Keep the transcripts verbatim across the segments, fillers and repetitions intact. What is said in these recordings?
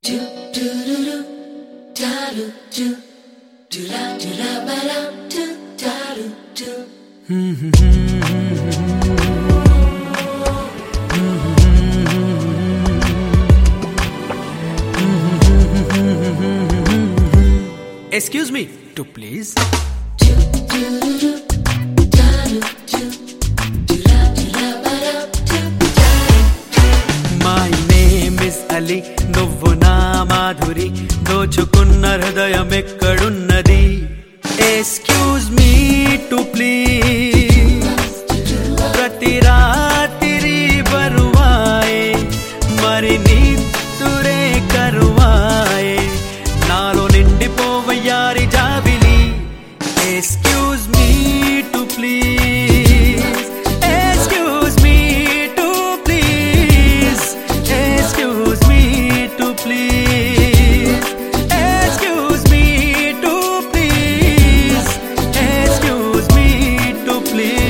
Excuse me, to please. My name is Ali, నువ్వు నా మాధురి, దోచుకున్న హృదయం ఎక్కడున్నది? Excuse me, to please. ప్రతి రాత్రి బరువాయే, మరి నిద్దురే కరువాయే, నాలో నిండిపోవయ్యారి జాబిలి. Excuse me, to please. Excuse me, to please. Excuse me, to please. Excuse me, to please. Excuse me, to please.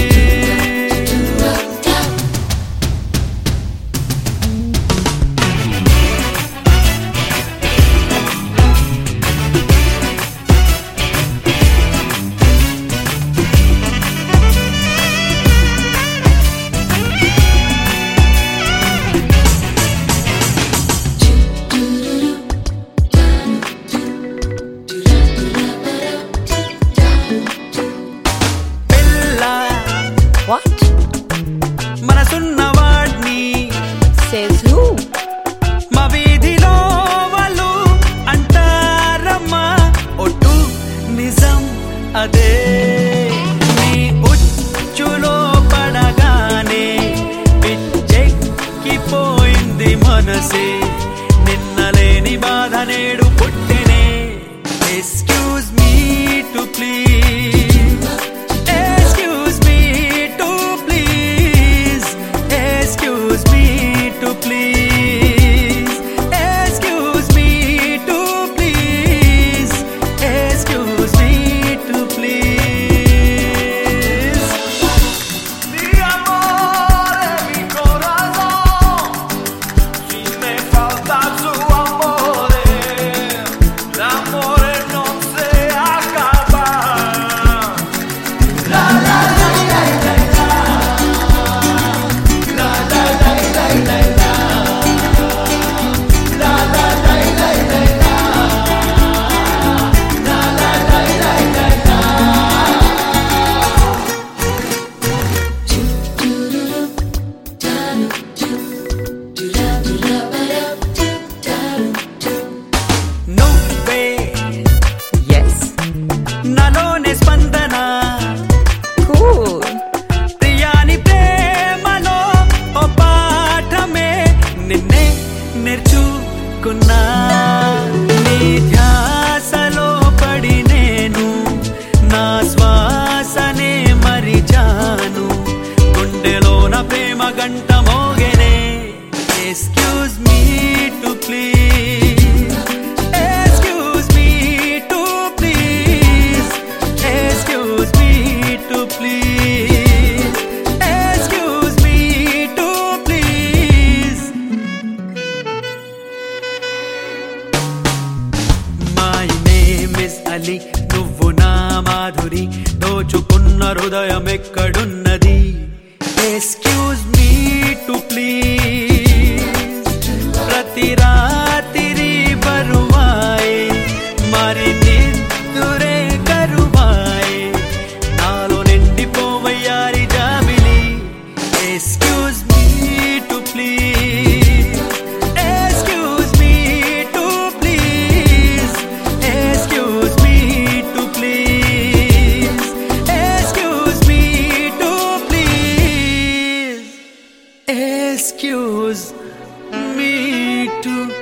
What? మనసున్నవాడ్ని Says who? మా వీధిలో వాళ్ళు అంటారమ్మా, ఒట్టు నిజం అదే. నీ ఉచ్చులో పడగానే పిచ్చెక్కిపోయింది మనసే, నిన్నలేని బాధ నేడు పుట్టినే. Excuse me, to please. Excuse me, to please. Excuse me, to please. Excuse me, to please. Excuse me, to please. Mi amore, mi corazón, si me falta su amore, l'amore non se acaba. La la la la la la. La la la la la la. La la la la la la. La la la la la la. నువ్వే Yes. నాలోనే స్పందన, Cool. ప్రియాని ప్రేమలో ఓ పాఠమే నిన్నే నేర్చుకున్నా. నీ ధ్యాసలో పడి నేను నా శ్వాసనే మరిచాను, గుండెలోన ప్రేమ గంట మోగెనే. Excuse me, to please. Excuse me, to please. Excuse me, to please. Excuse me, to please. My name is Ali, నువ్వు నా మాధురి, దోచుకున్న హృదయం ఎక్కడున్నది? Excuse me, to please. ప్రతి రాత్రి బరువాయే, మరి నిద్దురే కరువాయే, నాలో నిండిపోవయ్యారి జాబిలి. Excuse me, to please. Excuse me, to please. Excuse me, to please. Excuse me, to please. Excuse me, to